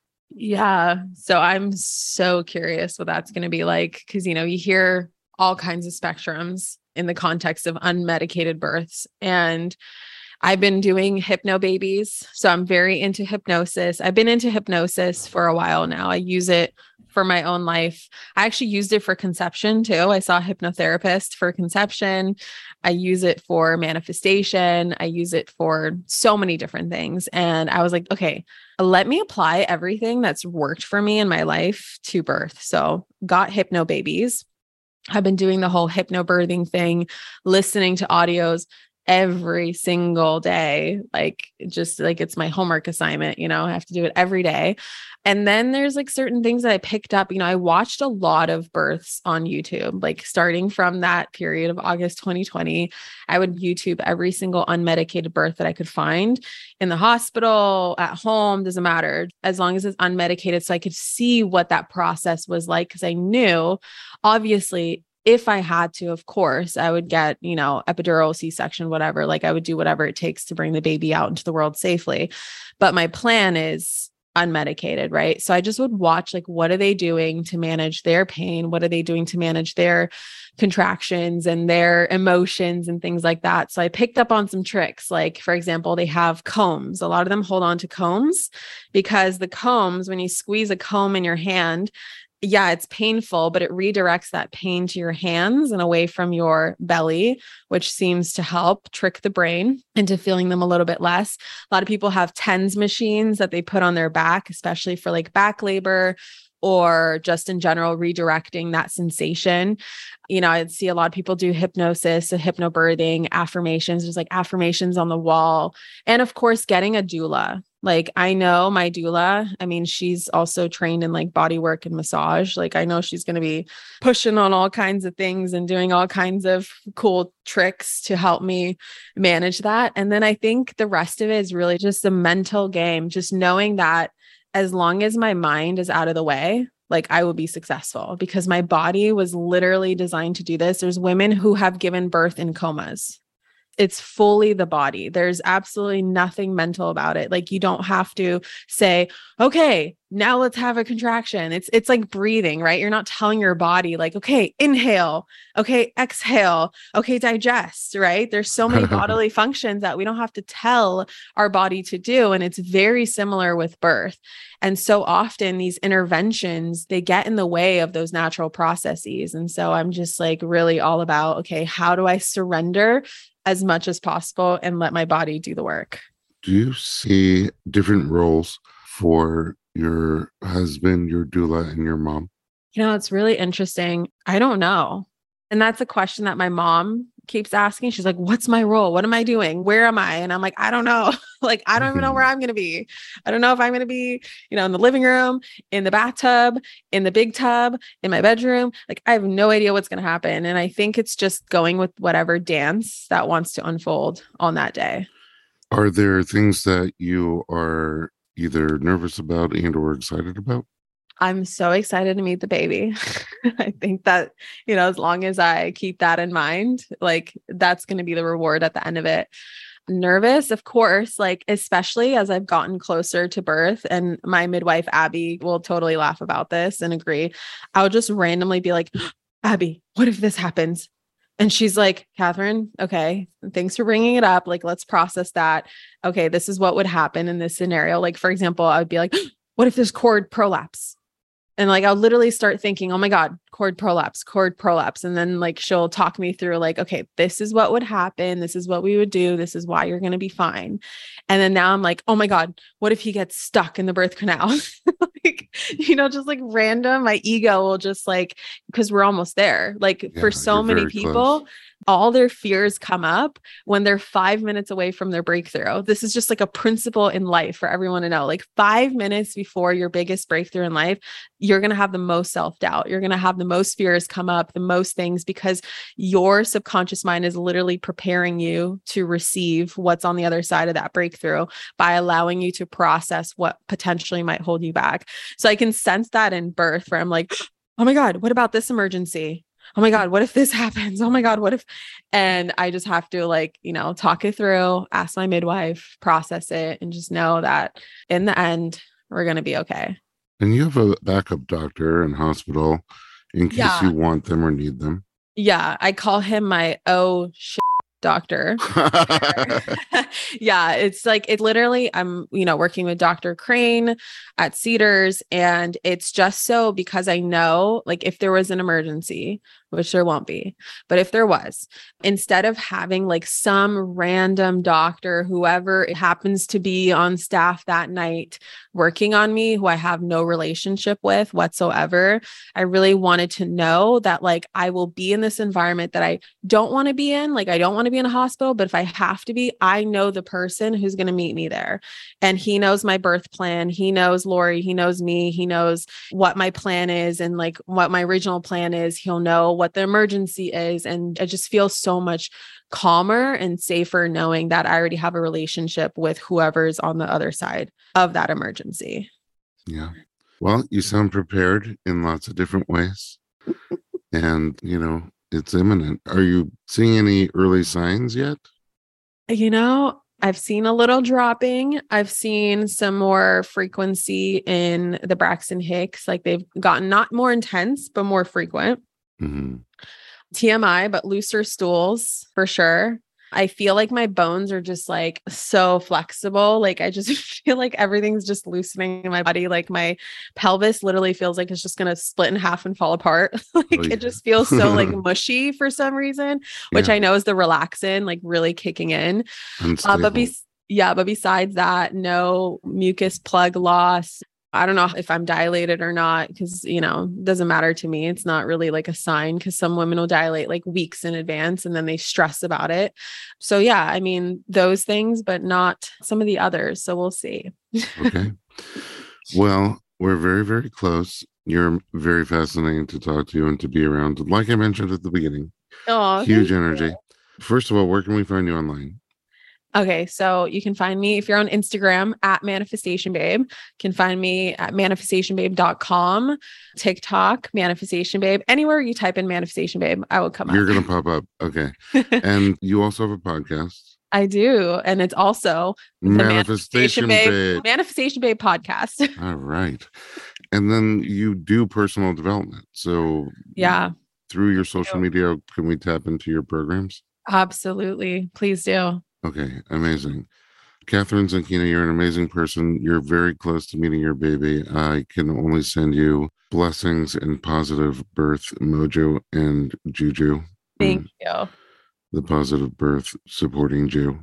Yeah. So I'm so curious what that's going to be like because, you know, you hear all kinds of spectrums in the context of unmedicated births. And I've been doing hypno babies. So I'm very into hypnosis. I've been into hypnosis for a while now. I use it for my own life. I actually used it for conception too. I saw a hypnotherapist for conception. I use it for manifestation. I use it for so many different things. And I was like, okay, let me apply everything that's worked for me in my life to birth. So got hypno babies. I've been doing the whole hypnobirthing thing, listening to audios every single day, like just like it's my homework assignment, you know, I have to do it every day. And then there's like certain things that I picked up, you know, I watched a lot of births on YouTube, like starting from that period of August twenty twenty, I would YouTube every single unmedicated birth that I could find in the hospital, at home, doesn't matter, as long as it's unmedicated. So I could see what that process was like. Cause I knew obviously if I had to, of course, I would get, you know, epidural, C-section, whatever, like I would do whatever it takes to bring the baby out into the world safely. But my plan is unmedicated, right? So I just would watch, like, what are they doing to manage their pain? What are they doing to manage their contractions and their emotions and things like that? So I picked up on some tricks. Like, for example, they have combs. A lot of them hold on to combs because the combs, when you squeeze a comb in your hand, yeah, it's painful, but it redirects that pain to your hands and away from your belly, which seems to help trick the brain into feeling them a little bit less. A lot of people have TENS machines that they put on their back, especially for like back labor or just in general, redirecting that sensation. You know, I'd see a lot of people do hypnosis, so hypnobirthing, affirmations, just like affirmations on the wall. And of course, getting a doula. Like I know my doula, I mean, she's also trained in like body work and massage. Like I know she's going to be pushing on all kinds of things and doing all kinds of cool tricks to help me manage that. And then I think the rest of it is really just a mental game, just knowing that as long as my mind is out of the way, like I will be successful because my body was literally designed to do this. There's women who have given birth in comas. It's fully the body. There's absolutely nothing mental about it. Like you don't have to say, okay, now let's have a contraction. It's, it's like breathing, right? You're not telling your body like, okay, inhale, okay, exhale, okay, digest, right? There's so many bodily functions that we don't have to tell our body to do. And it's very similar with birth. And so often these interventions, they get in the way of those natural processes. And so I'm just like really all about, okay, how do I surrender as much as possible and let my body do the work? Do you see different roles for your husband, your doula, and your mom? You know, it's really interesting. I don't know. And that's a question that my mom keeps asking. She's like, what's my role? What am I doing? Where am I? And I'm like, I don't know. Like, I don't even know where I'm going to be. I don't know if I'm going to be, you know, in the living room, in the bathtub, in the big tub, in my bedroom. Like, I have no idea what's going to happen. And I think it's just going with whatever dance that wants to unfold on that day. Are there things that you are either nervous about and or excited about? I'm so excited to meet the baby. I think that, you know, as long as I keep that in mind, like that's going to be the reward at the end of it. Nervous, of course, like, especially as I've gotten closer to birth, and my midwife, Abby, will totally laugh about this and agree. I'll just randomly be like, Abby, what if this happens? And she's like, Catherine, okay, thanks for bringing it up. Like, let's process that. Okay, this is what would happen in this scenario. Like, for example, I would be like, what if there's cord prolapse? And like, I'll literally start thinking, oh my God, cord prolapse, cord prolapse. And then like, she'll talk me through like, okay, this is what would happen. This is what we would do. This is why you're going to be fine. And then now I'm like, oh my God, what if he gets stuck in the birth canal? Like, you know, just like random, my ego will just like, because we're almost there. Like Yeah, for so you're many very people, close. all their fears come up when they're five minutes away from their breakthrough. This is just like a principle in life for everyone to know. Like five minutes before your biggest breakthrough in life, you're going to have the most self-doubt. You're going to have the most fears come up, the most things, because your subconscious mind is literally preparing you to receive what's on the other side of that breakthrough by allowing you to process what potentially might hold you back. So I can sense that in birth where I'm like, oh my God, what about this emergency? Oh my God, what if this happens? Oh my God, what if? And I just have to like, you know, talk it through, ask my midwife, process it, and just know that in the end, we're going to be okay. And you have a backup doctor and hospital in case Yeah. you want them or need them. Yeah. I call him my oh shit doctor. Yeah. It's like, it literally, I'm, you know, working with Doctor Crane at Cedars, and it's just so because I know like if there was an emergency, which there won't be, but if there was, instead of having like some random doctor, whoever it happens to be on staff that night working on me, who I have no relationship with whatsoever, I really wanted to know that like I will be in this environment that I don't want to be in. Like I don't want to be in a hospital, but if I have to be, I know the person who's going to meet me there. And he knows my birth plan. He knows Lori. He knows me. He knows what my plan is and like what my original plan is. He'll know what the emergency is. And I just feel so much calmer and safer knowing that I already have a relationship with whoever's on the other side of that emergency. Yeah. Well, you sound prepared in lots of different ways. And, you know, it's imminent. Are you seeing any early signs yet? You know, I've seen a little dropping. I've seen some more frequency in the Braxton Hicks. Like they've gotten not more intense, but more frequent. Mm-hmm. T M I, but looser stools for sure. I feel like my bones are just like so flexible. Like I just feel like everything's just loosening in my body. Like my pelvis literally feels like it's just going to split in half and fall apart. Like Oh, yeah. it just feels so like mushy for some reason, which Yeah. I know is the relaxin like really kicking in. Uh, Unstable. but be- yeah, but besides that, no mucus plug loss. I don't know if I'm dilated or not because, you know, it doesn't matter to me. It's not really like a sign because some women will dilate like weeks in advance and then they stress about it. So yeah, I mean, those things, but not some of the others. So we'll see. Okay. Well, we're very, very close. You're very fascinating to talk to you and to be around. Like I mentioned at the beginning, Oh, huge energy. First of all, where can we find you online? Okay, so you can find me if you're on Instagram at Manifestation Babe. You can find me at manifestation babe dot com, TikTok, Manifestation Babe. Anywhere you type in Manifestation Babe, I will come You're up. going to pop up. Okay. And you also have a podcast. I do. And it's also the Manifestation, Manifestation Babe, Babe. Manifestation Babe podcast. All right. And then you do personal development. So Yeah. Through your social media, can we tap into your programs? Absolutely. Please do. Okay. Amazing. Catherine Zankina, you're an amazing person. You're very close to meeting your baby. I can only send you blessings and positive birth mojo and juju. Thank um, you. The positive birth supporting Jew.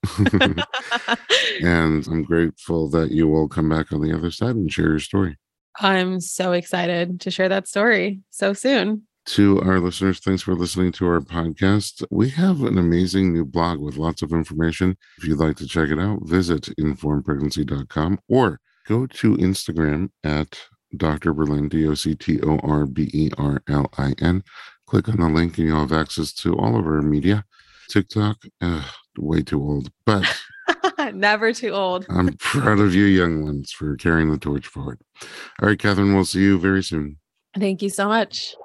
And I'm grateful that you will come back on the other side and share your story. I'm so excited to share that story so soon. To our listeners, thanks for listening to our podcast. We have an amazing new blog with lots of information. If you'd like to check it out, visit informed pregnancy dot com or go to Instagram at Doctor Berlin, D O C T O R B E R L I N. Click on the link and you'll have access to all of our media. TikTok, uh, way too old, but never too old. I'm proud of you young ones for carrying the torch forward. All right, Catherine, we'll see you very soon. Thank you so much.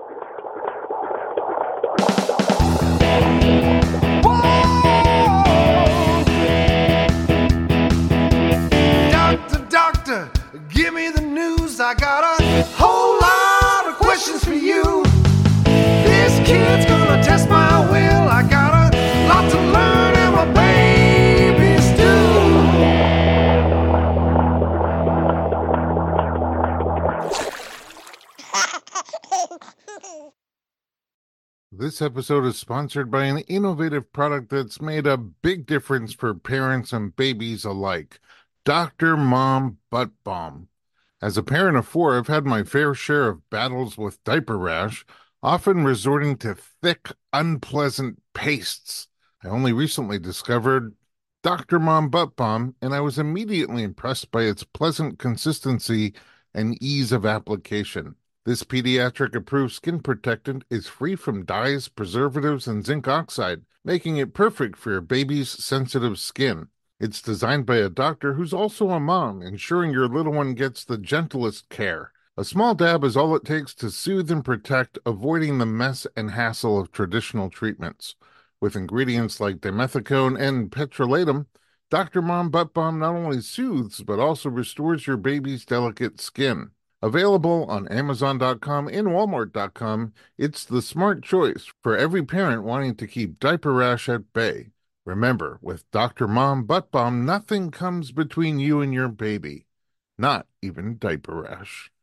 Doctor, doctor, give me the news. I got a whole lot of questions for you. This kid's gonna test my will. I got a lot to learn, and my baby's due. This episode is sponsored by an innovative product that's made a big difference for parents and babies alike. Doctor Mom Butt Balm. As a parent of four, I've had my fair share of battles with diaper rash, often resorting to thick, unpleasant pastes. I only recently discovered Doctor Mom Butt Balm, and I was immediately impressed by its pleasant consistency and ease of application. This pediatric-approved skin protectant is free from dyes, preservatives, and zinc oxide, making it perfect for your baby's sensitive skin. It's designed by a doctor who's also a mom, ensuring your little one gets the gentlest care. A small dab is all it takes to soothe and protect, avoiding the mess and hassle of traditional treatments. With ingredients like dimethicone and petrolatum, Doctor Mom Butt Balm not only soothes, but also restores your baby's delicate skin. Available on Amazon dot com and Walmart dot com, it's the smart choice for every parent wanting to keep diaper rash at bay. Remember, with Doctor Mom Butt Balm, nothing comes between you and your baby, not even diaper rash.